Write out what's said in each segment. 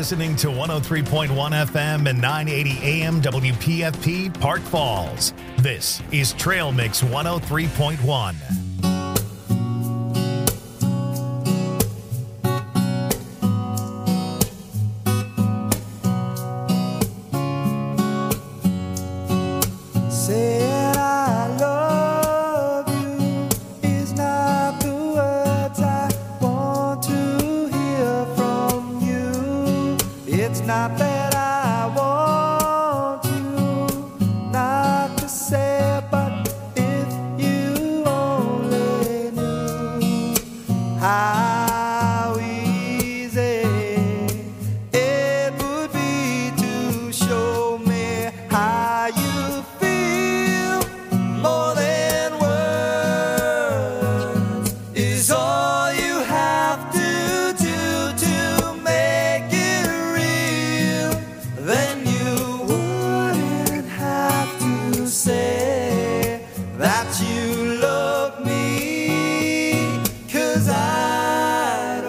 listening to 103.1 FM and 980 AM WPFP Park Falls. This is Trail Mix 103.1. Not that I want you not to say, but if you only knew how easy it would be to show me how you feel. More than words is all you have to do to make it real. Then you wouldn't have to say that you love me, 'cause I'd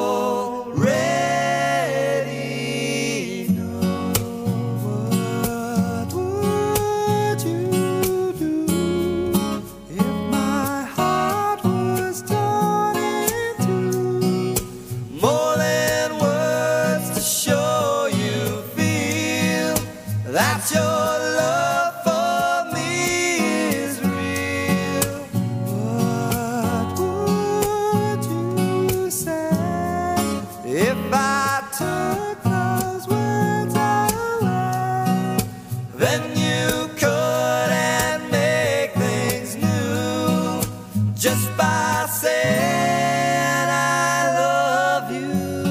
already know. What would you do if my heart was torn in two? More than words to show you feel that your love for me is real. What would you say if I took those words away? Then you couldn't make things new just by saying I love you.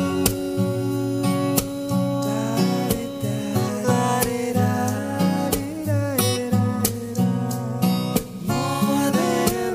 More than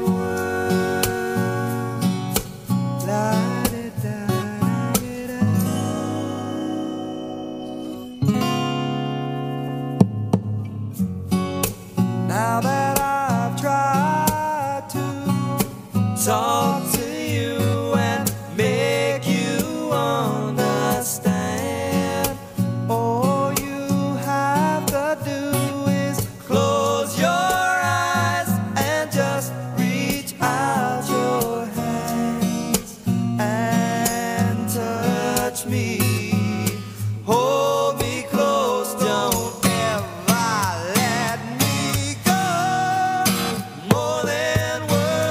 words. Now that I've tried to talk to you and make you understand, all you have to do is close your eyes and just reach out your hands and touch me. Hold me close, don't ever let me go. More than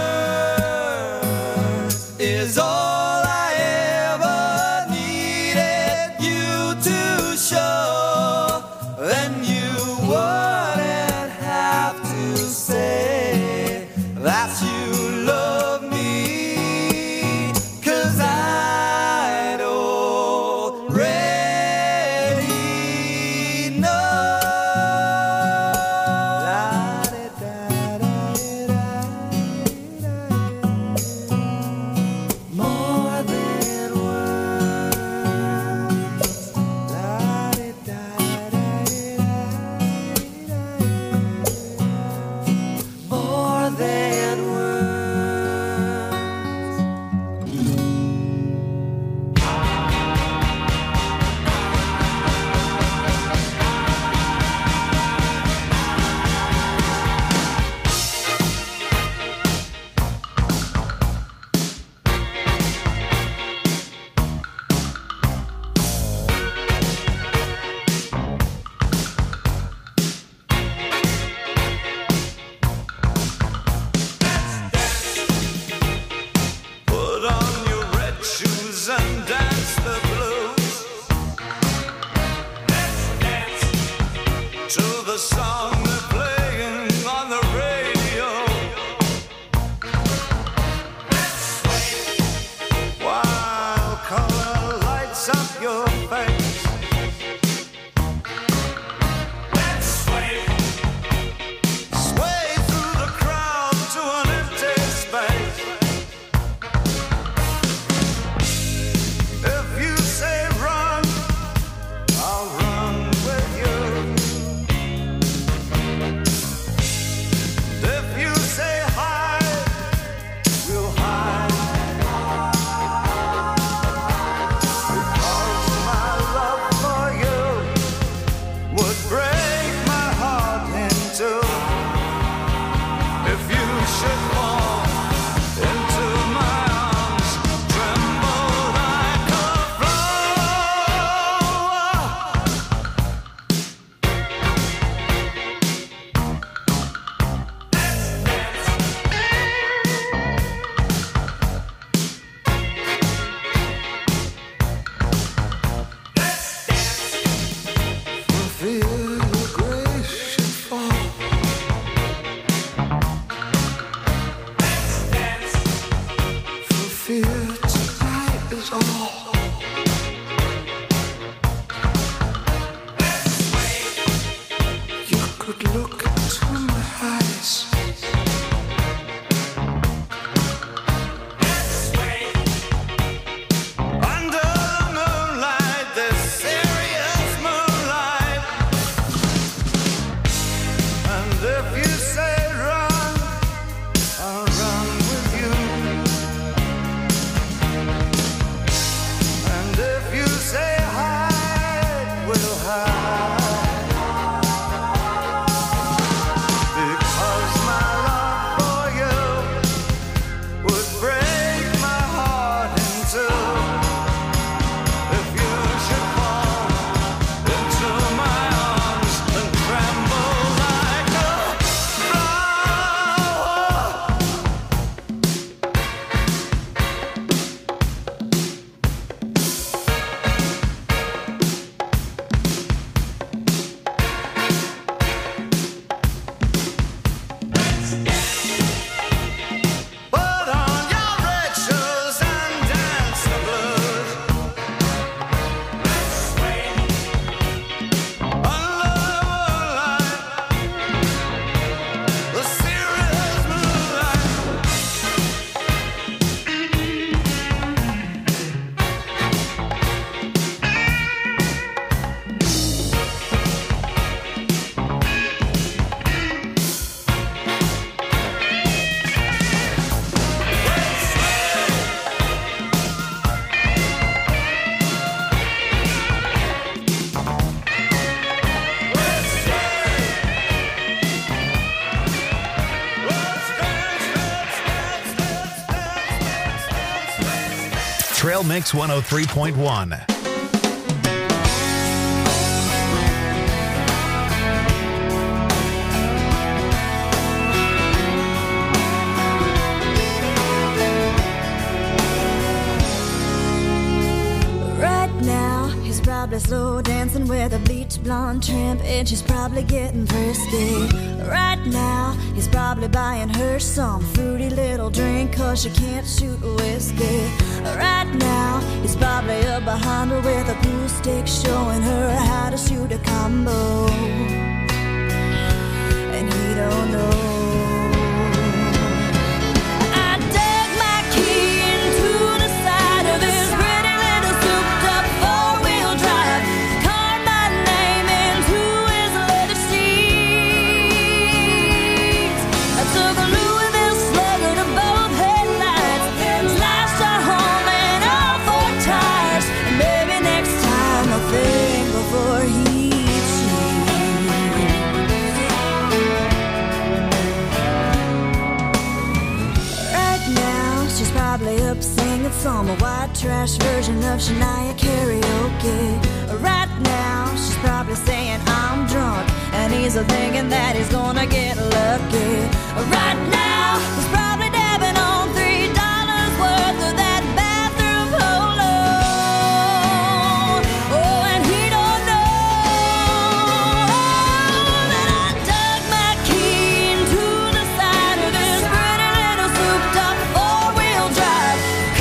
words is all I ever needed you to show. Then you wouldn't have to say that you love me, 'cause I'd already know. More than words. More than words. Trail Mix 103.1. Probably slow dancing with a bleach blonde tramp, and she's probably getting frisky. Right now, he's probably buying her some fruity little drink, cause she can't shoot whiskey. Right now, he's probably up behind her with a pool stick, showing her how to shoot a combo. And he don't know. Some white trash version of Shania karaoke. Right now, she's probably saying I'm drunk, and he's thinking that he's gonna get lucky. Right now, he's probably dabbing on $3 worth of that bathroom polo. Oh, and he don't know that I dug my key into the side of his pretty little souped-up four-wheel drive.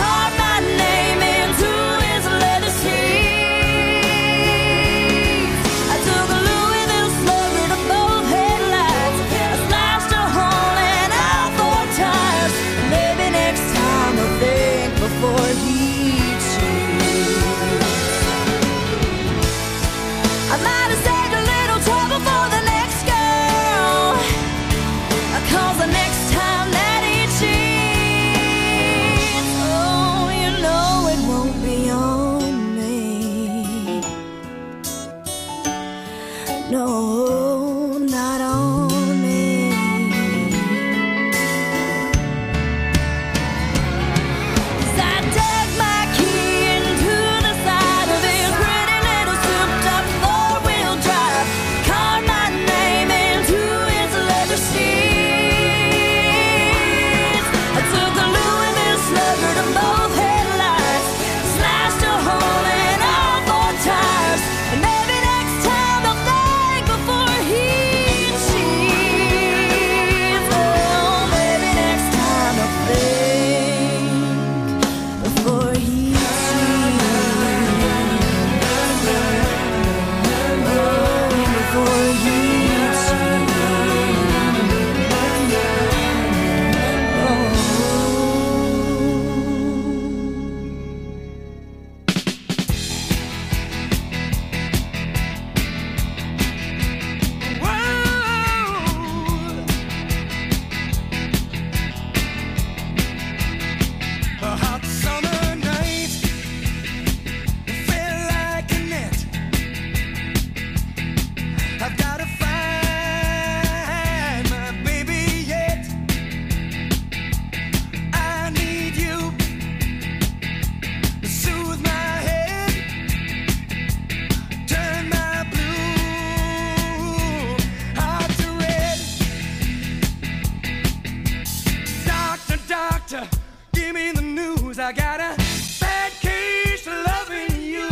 I got a bad case of loving you.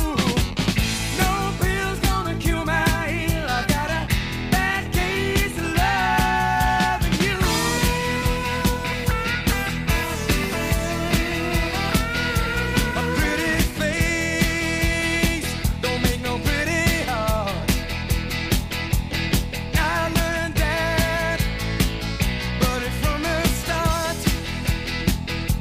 No pill's gonna cure my ill. I got a bad case of loving you. A pretty face don't make no pretty heart. I learned that, but it's from the start.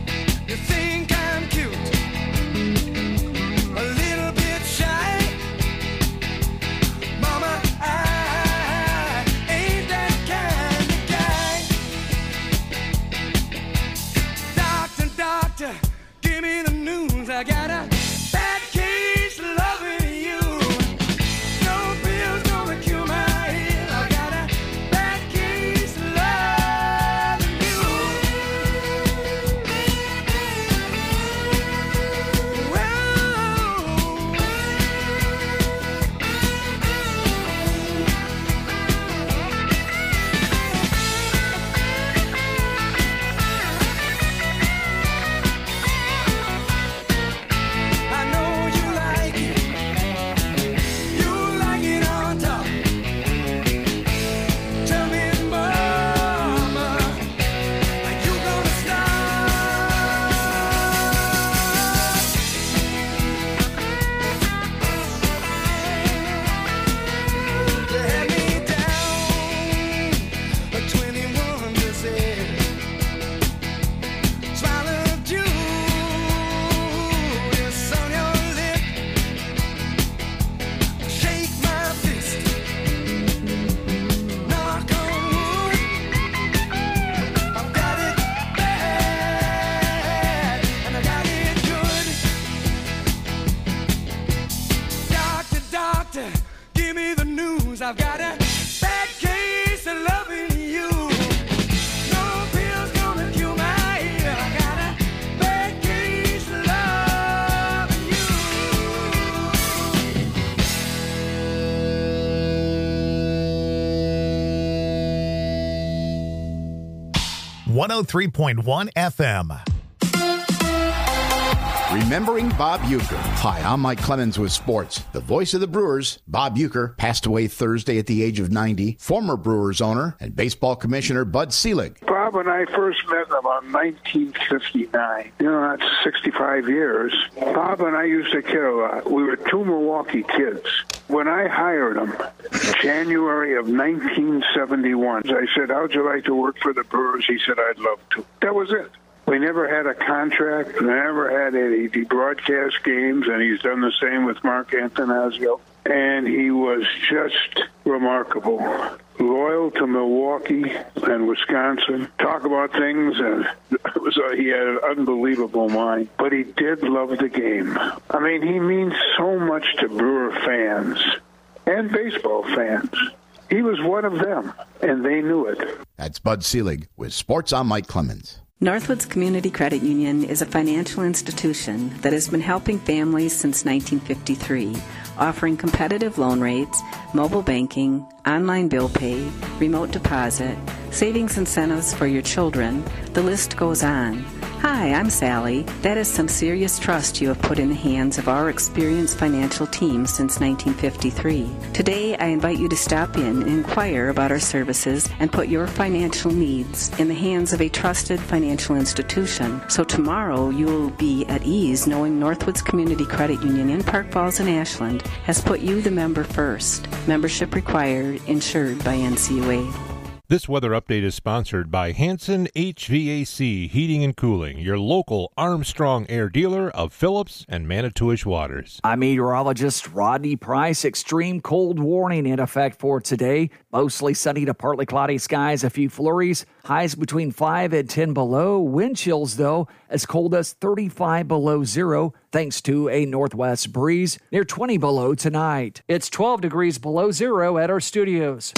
103.1 FM. Remembering Bob Uecker. Hi, I'm Mike Clemens with sports. The voice of the Brewers, Bob Uecker, passed away Thursday at the age of 90. Former Brewers owner and baseball commissioner Bud Selig. Bob and I first met in about 1959. That's 65 years. Bob and I used to kid a lot. We were two Milwaukee kids. When I hired him, January of 1971, I said, how'd you like to work for the Brewers? He said, I'd love to. That was it. We never had a contract, never had any broadcast games, and he's done the same with Mark Antanasio. And he was just remarkable. Loyal to Milwaukee and Wisconsin. Talk about things, and he had an unbelievable mind. But he did love the game. I mean, he means so much to Brewer fans and baseball fans. He was one of them, and they knew it. That's Bud Selig with Sports. I'm Mike Clemens. Northwoods Community Credit Union is a financial institution that has been helping families since 1953, offering competitive loan rates, mobile banking, online bill pay, remote deposit, savings incentives for your children. The list goes on. Hi, I'm Sally. That is some serious trust you have put in the hands of our experienced financial team since 1953. Today, I invite you to stop in and inquire about our services and put your financial needs in the hands of a trusted financial institution. So tomorrow, you will be at ease knowing Northwoods Community Credit Union in Park Falls and Ashland has put you, the member, first. Membership required, insured by NCUA. This weather update is sponsored by Hanson HVAC Heating and Cooling, your local Armstrong Air dealer of Phillips and Manitowish Waters. I'm meteorologist Rodney Price. Extreme cold warning in effect for today. Mostly sunny to partly cloudy skies, a few flurries. Highs between 5 and 10 below. Wind chills, though, as cold as 35 below zero, thanks to a northwest breeze. Near 20 below tonight. It's 12 degrees below zero at our studios.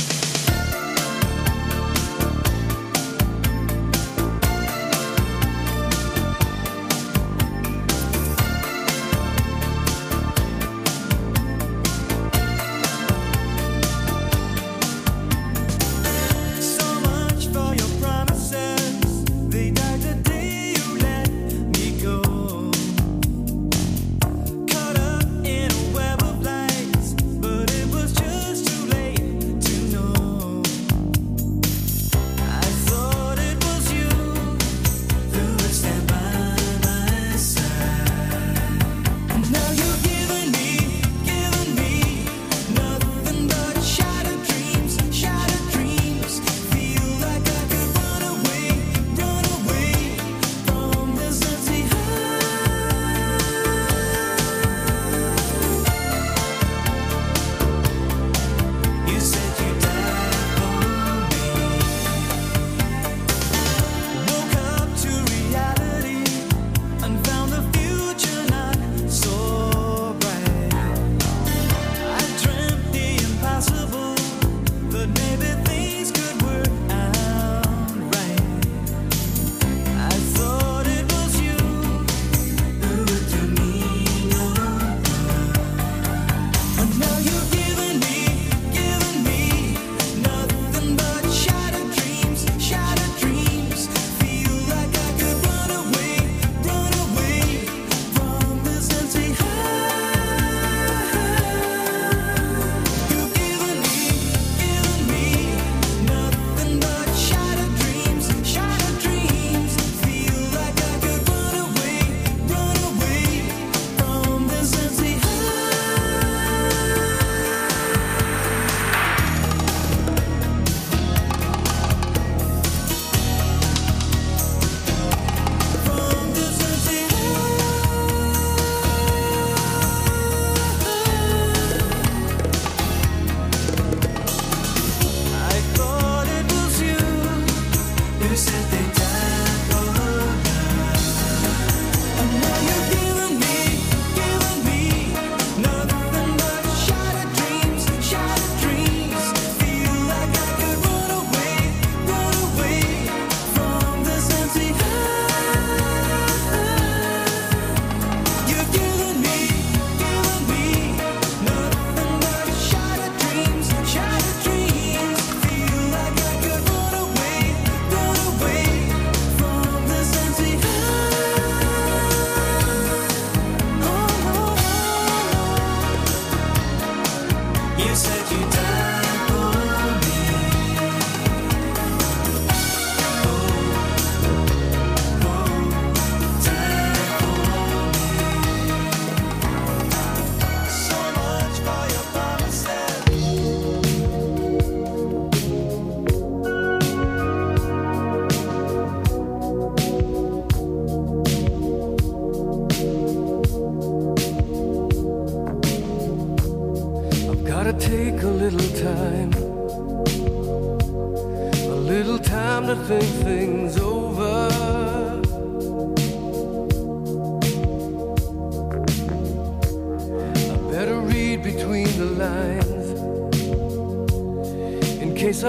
But it was just too late to know.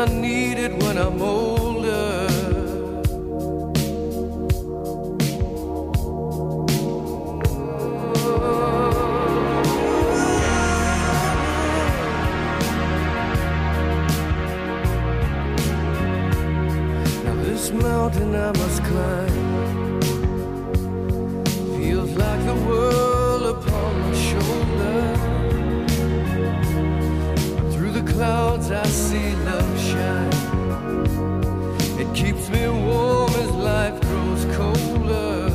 I need it when I'm older. Now this mountain I must climb feels like the world upon my shoulder. Through the clouds I see love shine. It keeps me warm as life grows colder.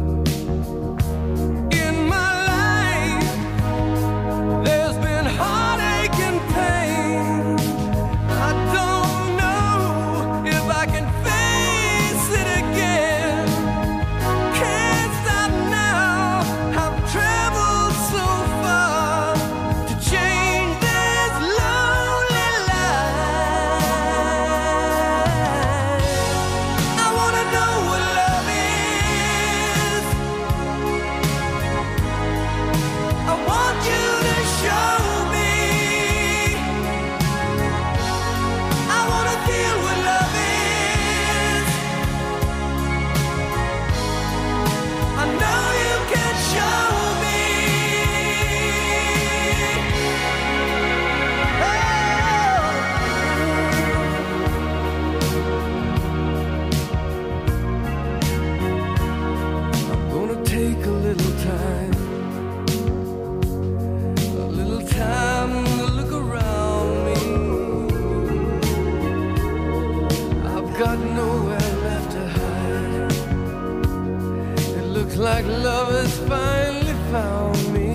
In my life there's been heartache and pain. I don't know if I can face it again. Can't stop now. I've traveled so far to change this lonely life. I wanna know what love is. I want you to show me. I wanna feel what love is. I know you can show me. I'm gonna take a little time to look around me. I've got nowhere left to hide. It looks like love has finally found me.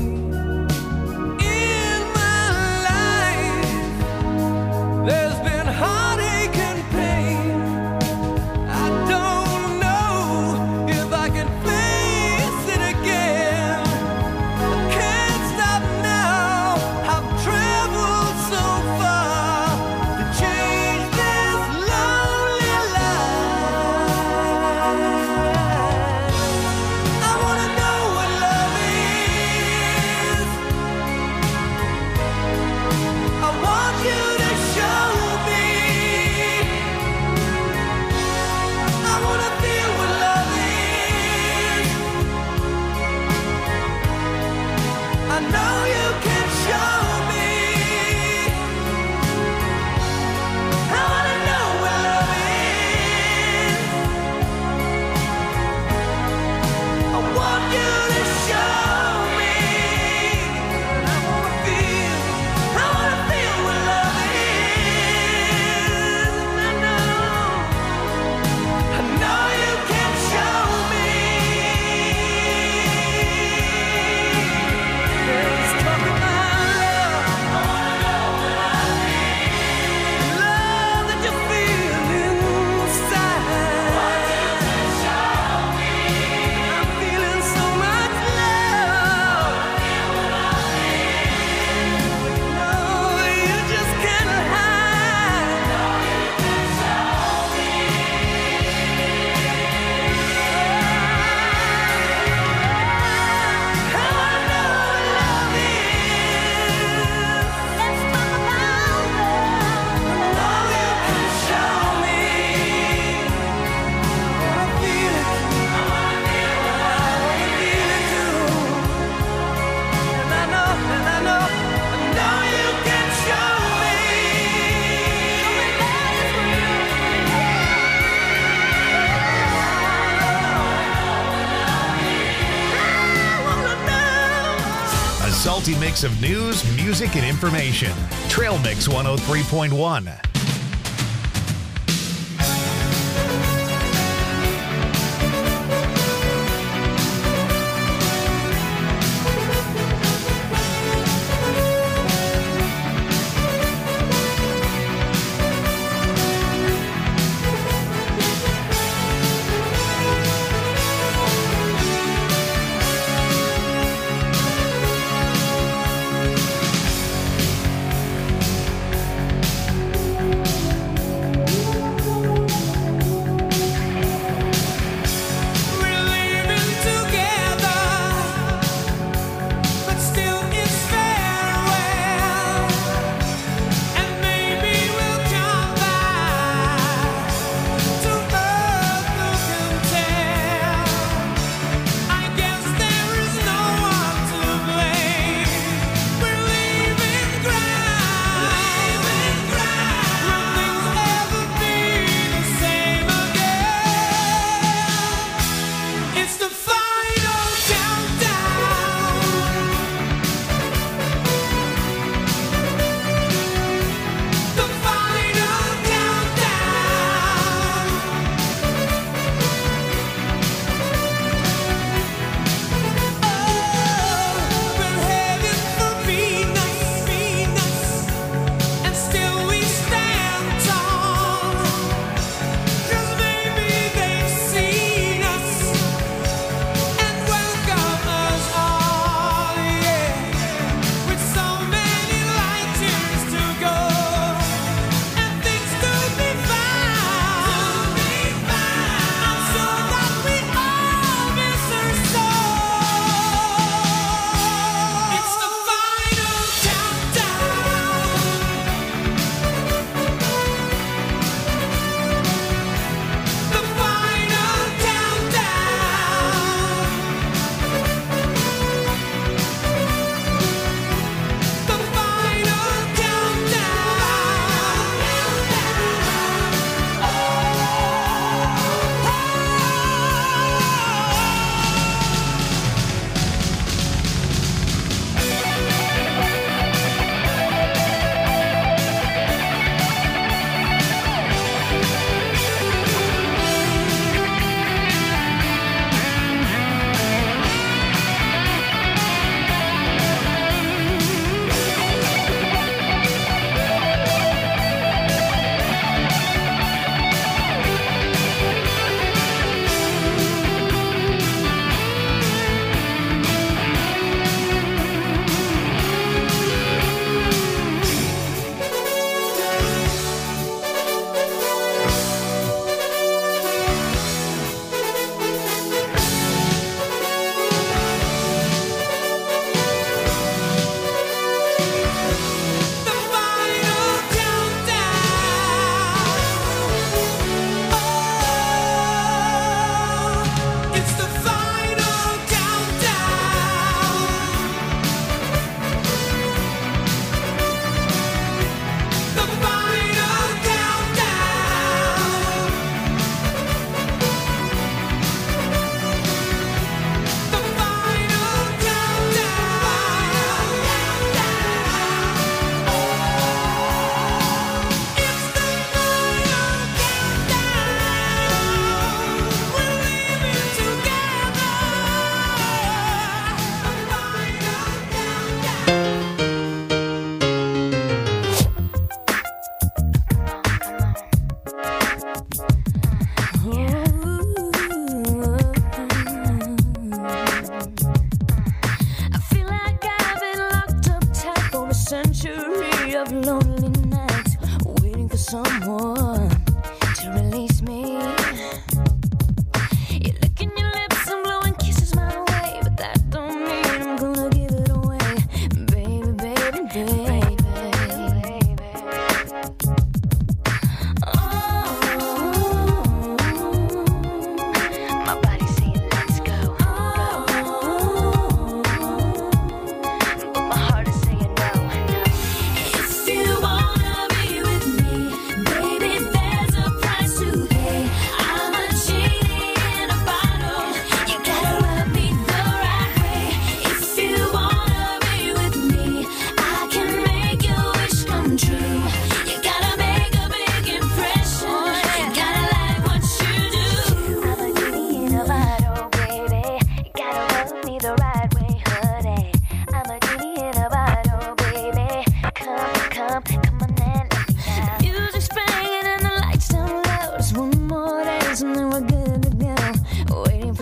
In my life, there's been heartache and pain. I don't know if I can face it again. I can't stop now. I've traveled so far to change this lonely life. I wanna know what love is. I want you to show me. I wanna feel what love is. I know you can show me. I wanna know what love is. I want you to show me. I wanna feel what love is. I know you can show me. Let's talk about love. I wanna know what love is. Love that you feel inside. I'm feeling so much love. No, you just can't hide. I wanna know what love is. Let's talk about love. I know you can show me. I wanna feel it. I wanna feel it too. And I know you can show me. I wanna know. A salty mix of news, music, and information. Trail Mix 103.1.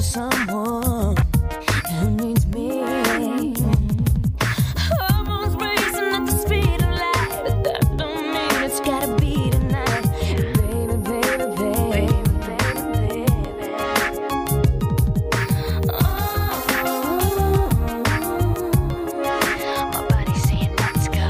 someone who needs me. Hormones racing at the speed of light, but that don't mean it's gotta be tonight. Baby, baby, baby, baby, baby. My body's saying let's go,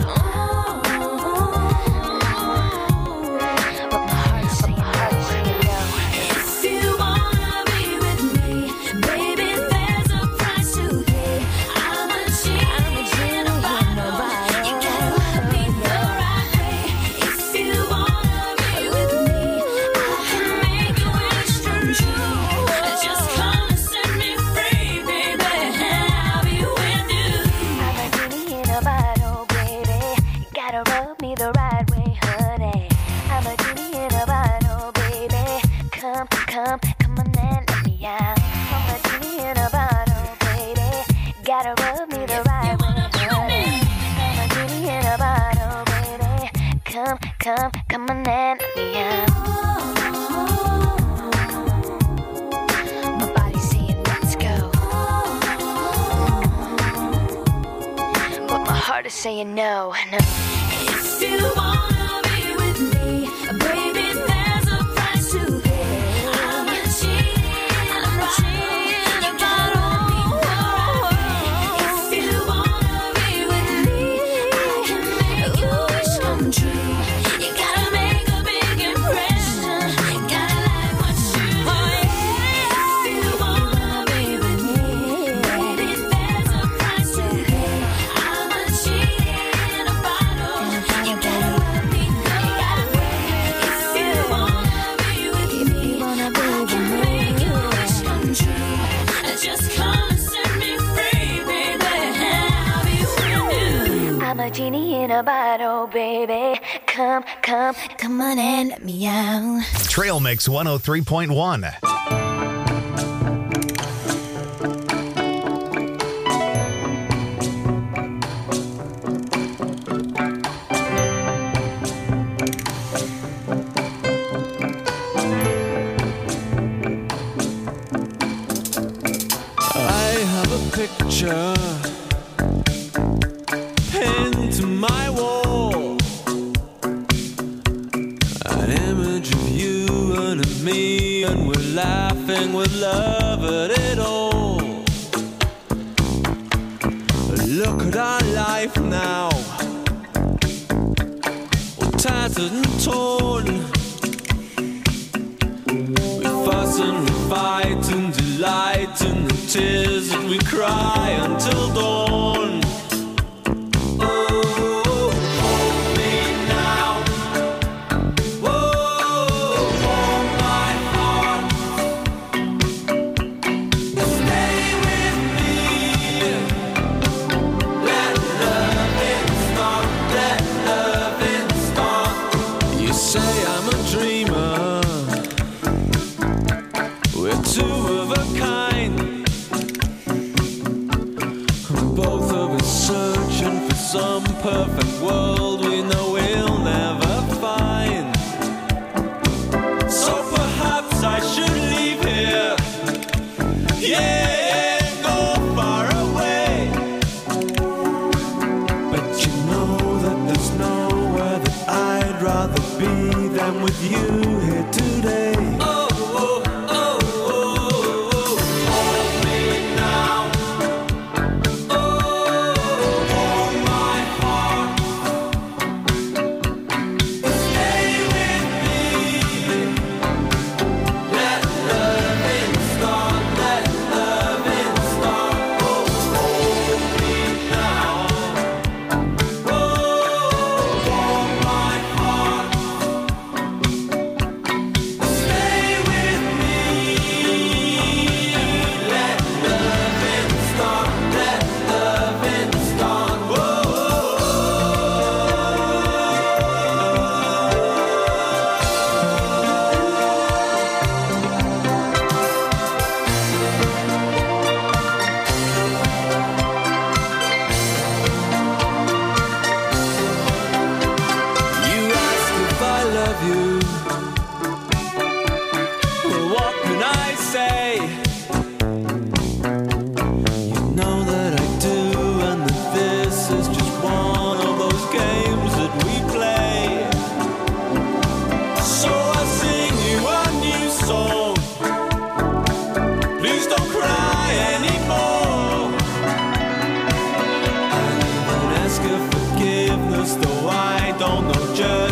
but my heart's saying no. If you wanna be with me, baby, there's a price to pay. I'm a genie in a bottle. You gotta love me the right way. If you wanna be with me, I can make your wish come true. Just come and set me free, baby, and I'll be with you. I'm a genie in a bottle, baby. You gotta rub me the right way, honey. I'm a genie in a bottle, baby. Come, come, come on and let me out. I'm a genie in a bottle, baby. Gotta rub me the right way, honey. I'm a genie in a bottle, baby. Come, come, come on and let me out. My body's saying let's go, but my heart is saying no, no. If you wanna be with me, baby, there's a price to pay. I'm a genie in a bottle. If you wanna be with me, I can make your wish come true. You gotta make a big impression. You gotta like what you do. If you wanna be with me, baby, there's a price to pay. I'm a genie in a bottle. You gotta let me go. If you wanna be with me, I can make your wish come true. Just come and set me free, baby, and I'll be with you. I'm a genie in a bottle, baby. Come, come, come on and let me out. Trail Mix 103.1. I have a picture pinned to my wall, an image of you and of me, and we're laughing with love at it all. Look at our life now, all tattered and torn. We fuss and we fight and delight in the tears that we cry until dawn. Oh, hold me now. Oh, hold my heart. Stay with me. Let loving start. Let loving start. You say I'm a dreamer. We're two of a kind. Both of us searching for some perfect world we know we'll never find. So perhaps I should leave here. Yeah, go far away. But you know that there's nowhere that I'd rather be than with you here today. Oh, oh, oh, oh, oh. Hold me now. Oh, hold my heart. Stay with me. Let loving start. Let loving start. Oh, hold me now. Oh, hold my heart. Stay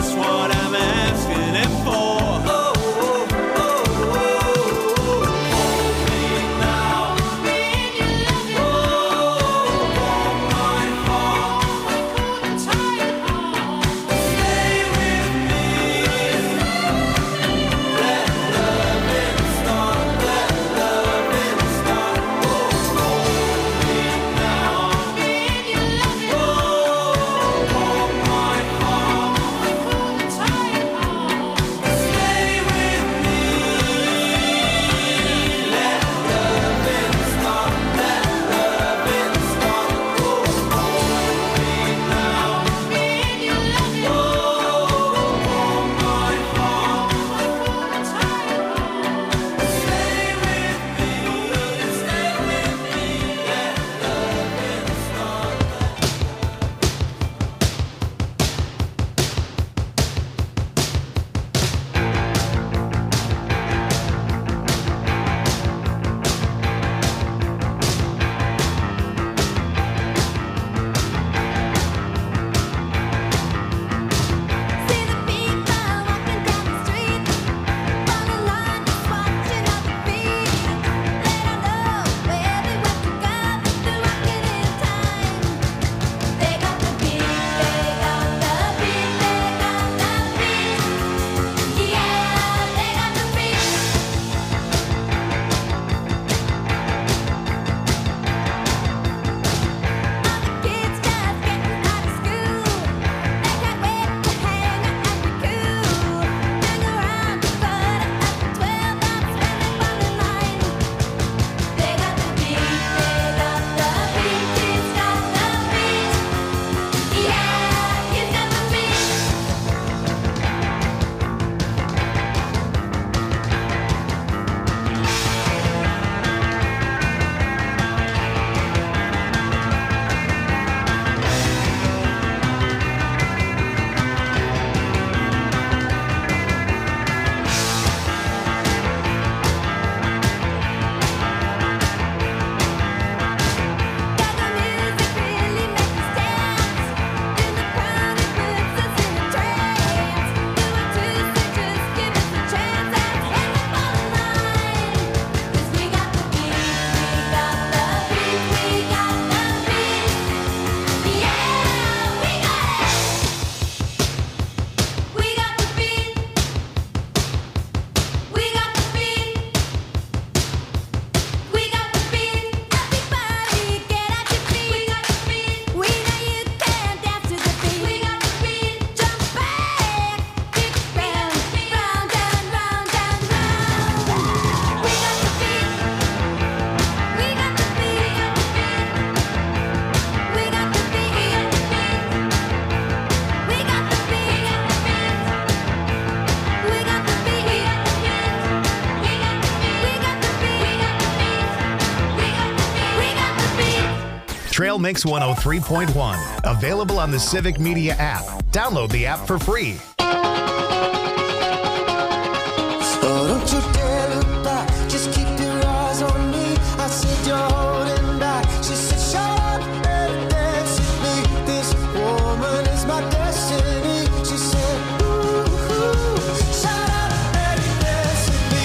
just what I'm asking him for. Oh, oh, oh, oh, oh. Hold me now. Oh, hold my heart. Stay with me. Let loving start. Let loving start. Oh, hold me now. Oh, hold my heart. Stay with me. Let loving start. Let loving start. Oh, hold me now. Oh, hold my heart. Stay with me. Stay with me. Let loving start. See the people walking down the street, on the line just watching other feet. They don't know where they want to go, they're walking in time. They got the beat, they got the beat, they got the beat. Yeah, they got the beat. All the kids just getting out of school. They can't wait to hang out at the cool. Hang around the butter after 12 hours when they fall in line. They got the beat, they got the beat, kids got the beat. Yeah, kids got the beat. Got the music really makes us dance. In the crowd it puts us in a trance. Do it too, so just give us a chance and hit the bottom line. 'Cause we got the beat, we got the beat, we got the beat. Yeah, we got it. We got the beat. We got the beat. We got the beat. Everybody get at your feet. We got the beat. We know you can dance to the beat. We got the beat. Jump back, kick round, round and round and round. We got the beat. We got the beat. We got the beat. We got the beat. We got the beat. We got the beat. Trail Mix 103.1. Available on the Civic Media app. Download the app for free. Oh, don't you dare look back, just keep your eyes on me. I said you're holding back. She said, shut up and dance with me. This woman is my destiny. She said, ooh, shut up and dance with me.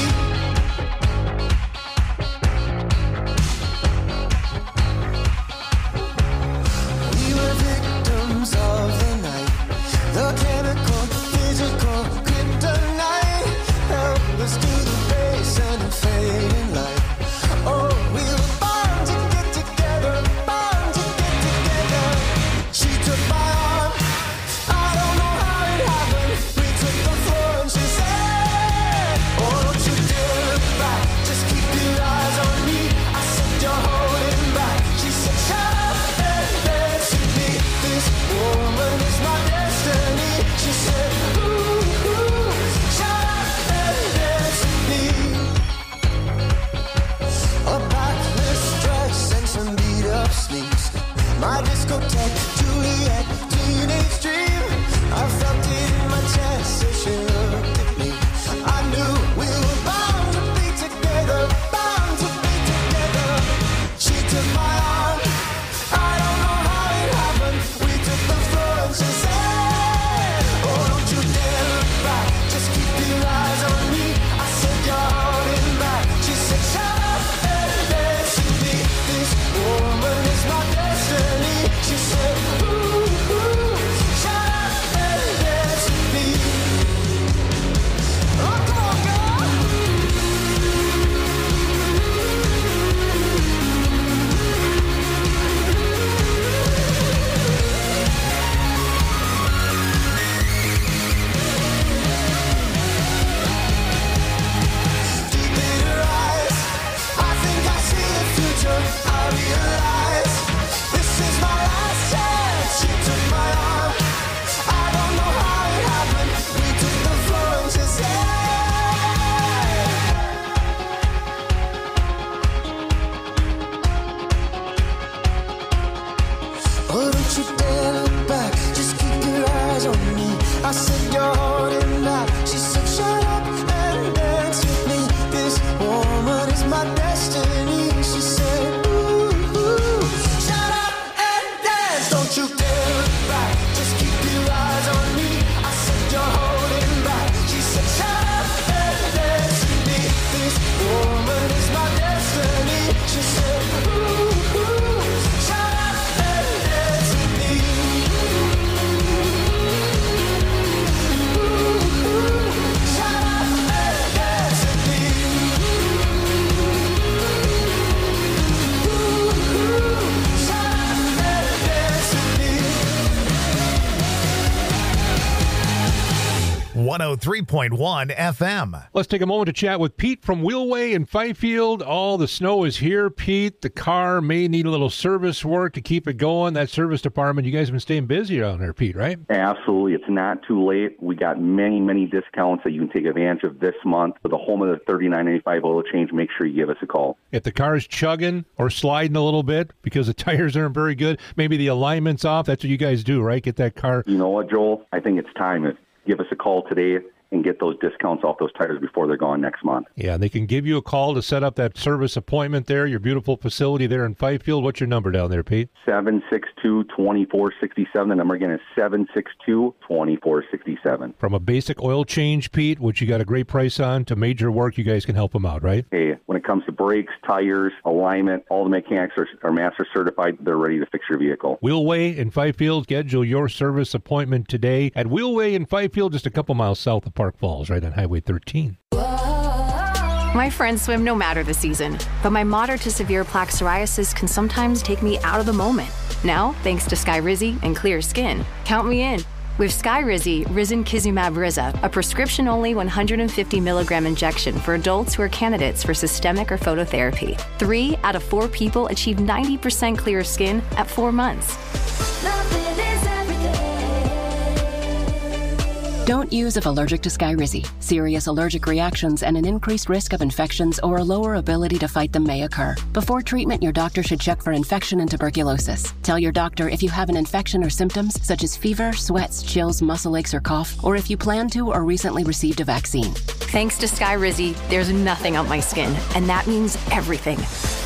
We were victims of the night. The chemical, physical, kryptonite. Helpless to the base and a fading light. Oh, we were bound to get together, bound to get together. She took my arm, I don't know how it happened. We took the floor and she said, oh, don't you dare look back, just keep your eyes on me. I said you're holding back. She said, shut up and dance with me. This woman is my destiny. She said, ooh, shut up and dance with me. A backless dress and some beat up sneaks. My discotheque, Juliet, teenage dream. I felt it in my chest as she looked at me. I knew we were bound to be together, bound to be together. She took my arm, I don't know how it happened. We took the floor and she said, oh, don't you future, I realize this is my last chance. She took my arm. I don't know how it happened. We took the floor and she said, oh, don't you dare look back. Just keep your eyes on me. I said, you're holding back. She said, shut up and dance with me. This woman is my destiny. She said, ooh, ooh. Shut up and dance. Don't you dare look back. Just keep your eyes on me. I said, you're holding back. She said, shut up and dance with me. This woman is my destiny. She said, ooh, ooh. Shut up and dance with me. .1 FM. Let's take a moment to chat with Pete from Wheelway in Fifield. All the snow is here, Pete. The car may need a little service work to keep it going. That service department, you guys have been staying busy down there, Pete, right? Absolutely. It's not too late. We got many, many discounts that you can take advantage of this month. For the home of the $39.95 oil change, make sure you give us a call. If the car's chugging or sliding a little bit because the tires aren't very good, maybe the alignment's off, that's what you guys do, right? Get that car. You know what, Joel? I think it's time. Give us a call today and get those discounts off those tires before they're gone next month. Yeah, they can give you a call to set up that service appointment there, your beautiful facility there in Fifield. What's your number down there, Pete? 762-2467. The number again is 762-2467. From a basic oil change, Pete, which you got a great price on, to major work, you guys can help them out, right? Hey, when it comes to brakes, tires, alignment, all the mechanics are master certified. They're ready to fix your vehicle. Wheelway in Fifield. Schedule your service appointment today at Wheelway in Fifield, just a couple miles south of Park Falls, right on Highway 13. My friends swim no matter the season, but my moderate to severe plaque psoriasis can sometimes take me out of the moment. Now, thanks to Skyrizi and clear skin, count me in. With Skyrizi Risankizumab Riza, a prescription-only 150 milligram injection for adults who are candidates for systemic or phototherapy. 3 out of 4 people achieve 90% clear skin at 4 months. Don't use if allergic to Skyrizi. Serious allergic reactions and an increased risk of infections or a lower ability to fight them may occur. Before treatment, your doctor should check for infection and tuberculosis. Tell your doctor if you have an infection or symptoms such as fever, sweats, chills, muscle aches, or cough, or if you plan to or recently received a vaccine. Thanks to Skyrizi, there's nothing on my skin, and that means everything.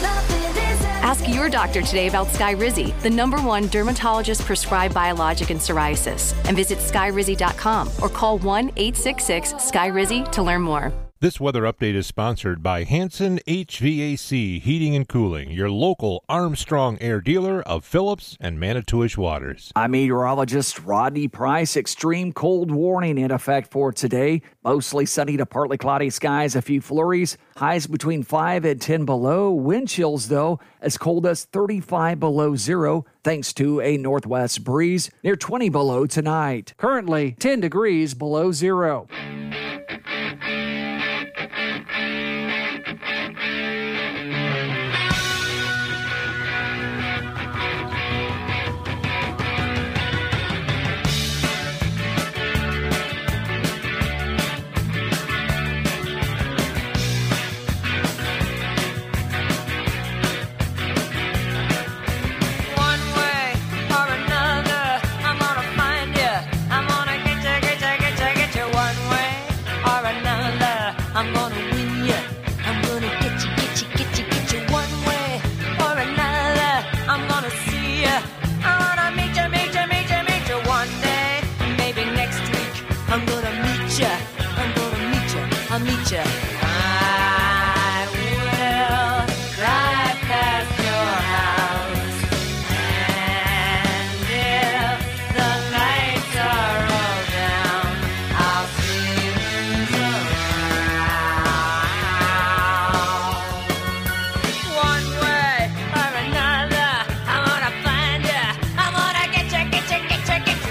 Ask your doctor today about Skyrizi, the #1 dermatologist-prescribed biologic in psoriasis, and visit skyrizi.com or call 1-866-SKYRIZI to learn more. This weather update is sponsored by Hanson HVAC Heating and Cooling, your local Armstrong Air dealer of Phillips and Manitowish Waters. I'm meteorologist Rodney Price. Extreme cold warning in effect for today. Mostly sunny to partly cloudy skies, a few flurries. Highs between 5 and 10 below. Wind chills, though, as cold as 35 below zero, thanks to a northwest breeze near 20 below tonight. Currently 10 degrees below zero.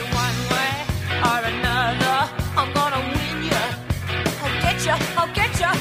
I'll get you.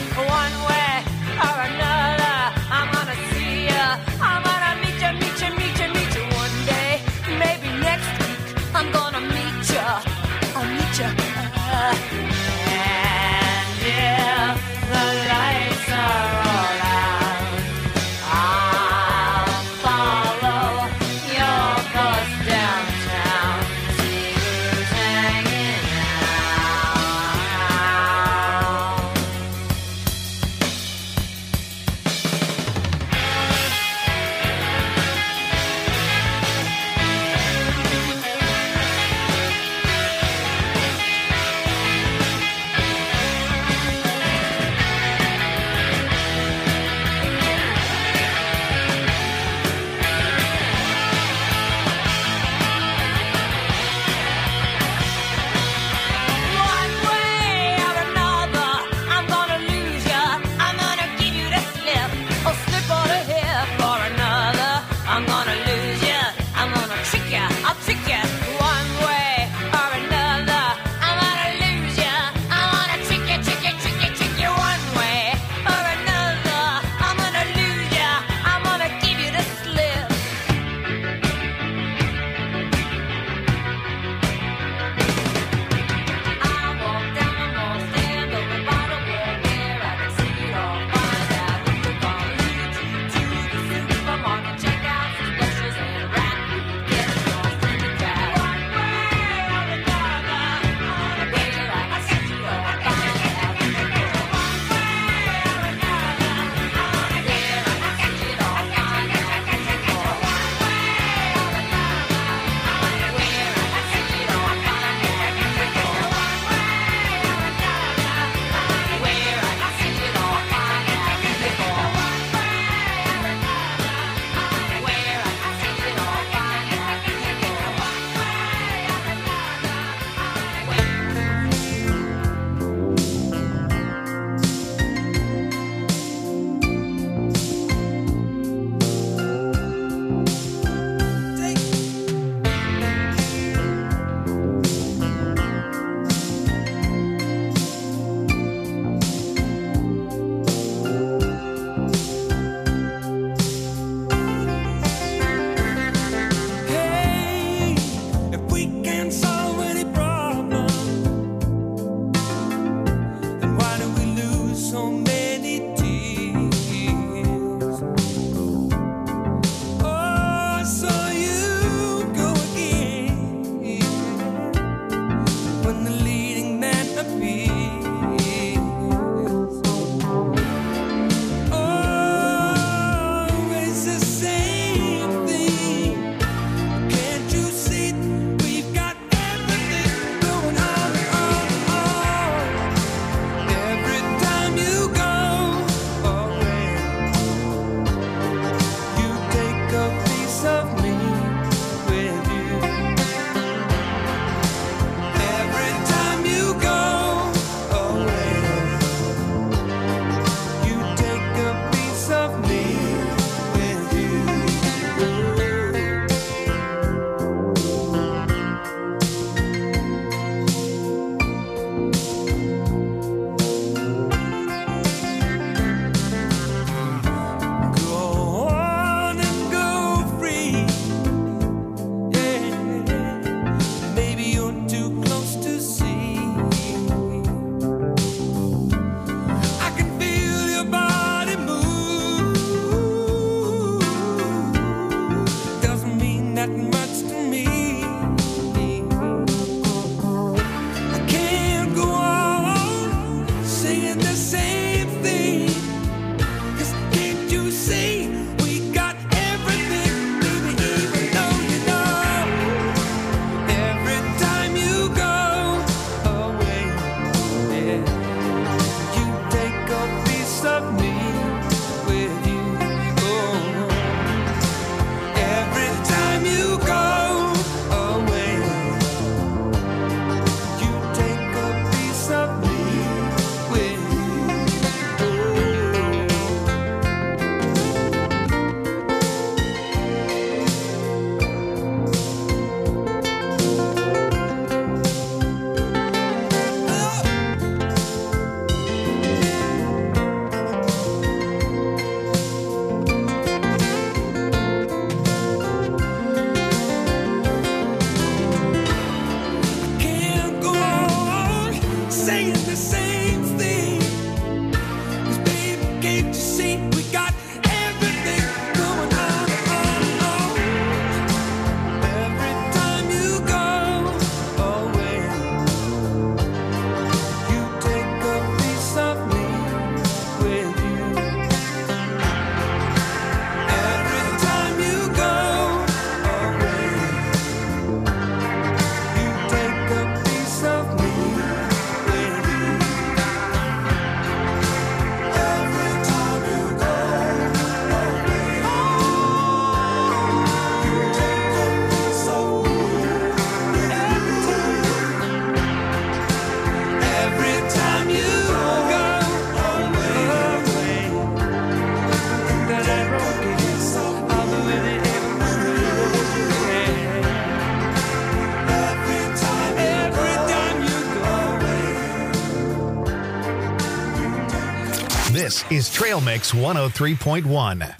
is Trail Mix 103.1.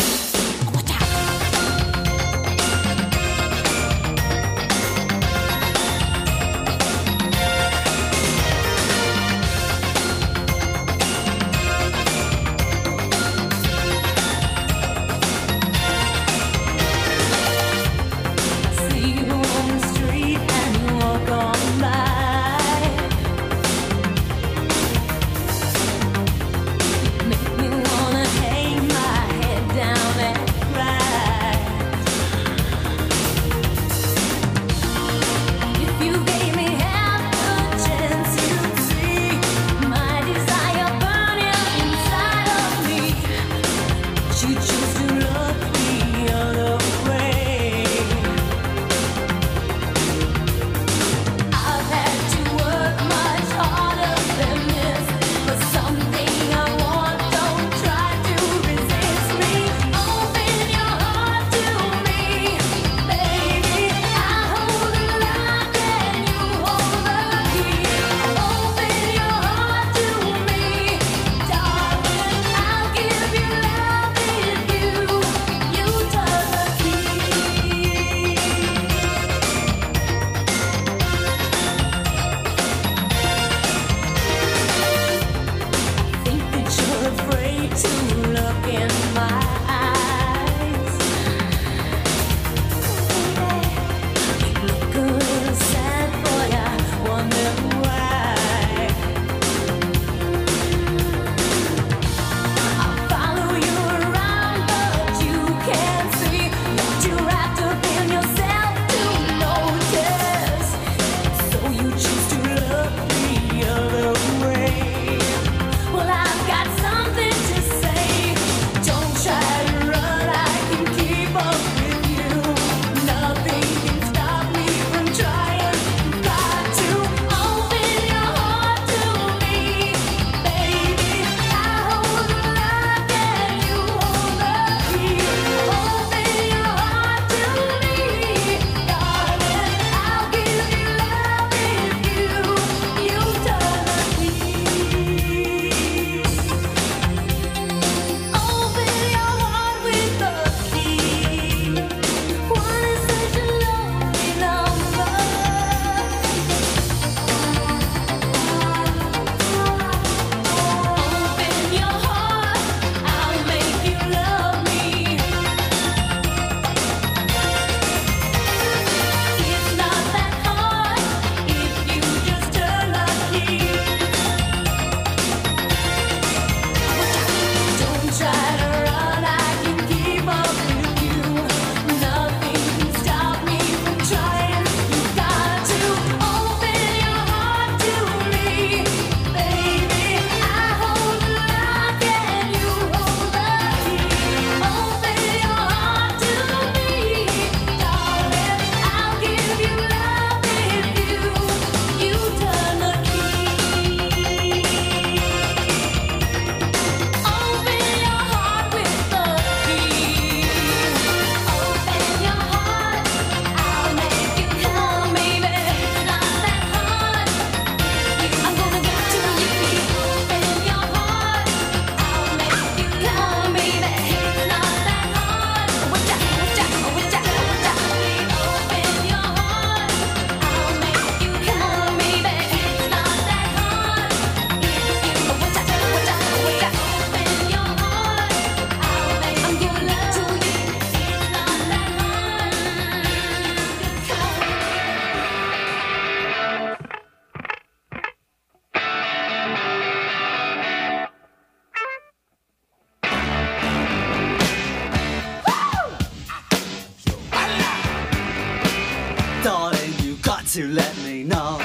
to let me know.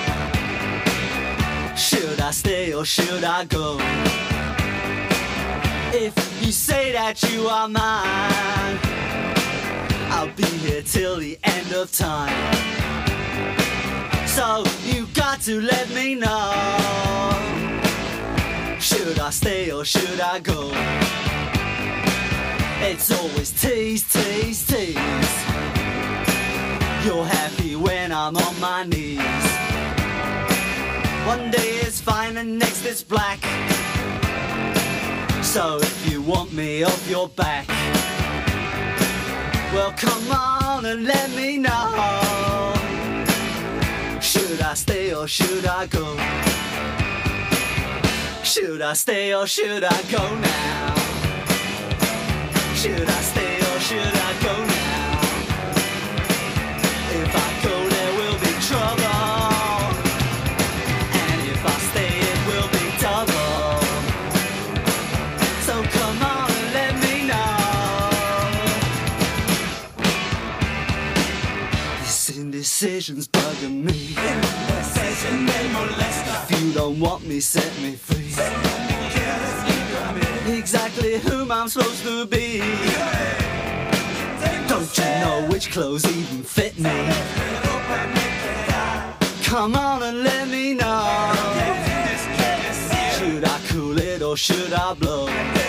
Should I stay or should I go? If you say that you are mine, I'll be here till the end of time. So you got to let me know. Should I stay or should I go? It's always tease, tease, tease. You're happy when I'm on my knees. One day is fine and next is black. So if you want me off your back, well, come on and let me know. Should I stay or should I go? Should I stay or should I go now? Should I stay or should I go now? If I go, there will be trouble. And if I stay, it will be double. So come on and let me know. This indecision's bugging me. If you don't want me, set me free. Exactly whom I'm supposed to be. Don't you know which clothes even fit me? Come on and let me know. Should I cool it or should I blow?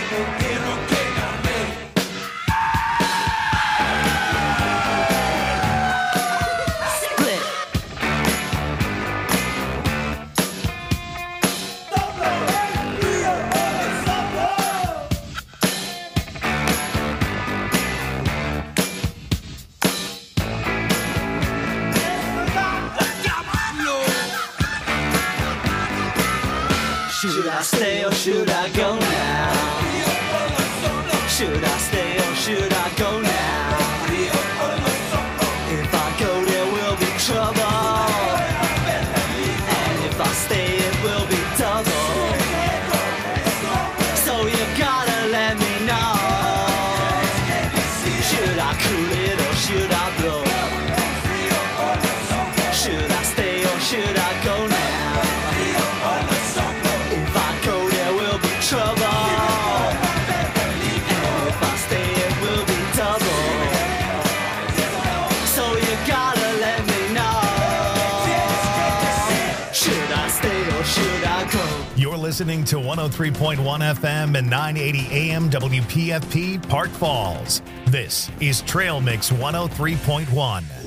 Should I stay or should I go now? Should I stay or should I go now? If I go, there will be trouble. And if I stay, it will be double. So you gotta let me know. Should I cool it or should I blow? Should I stay or should I go now? Trouble. And if I stay, it will be double. So you gotta let me know. Should I stay or should I go? You're listening to 103.1 FM and 980 AM WPFP Park Falls. This is Trail Mix 103.1.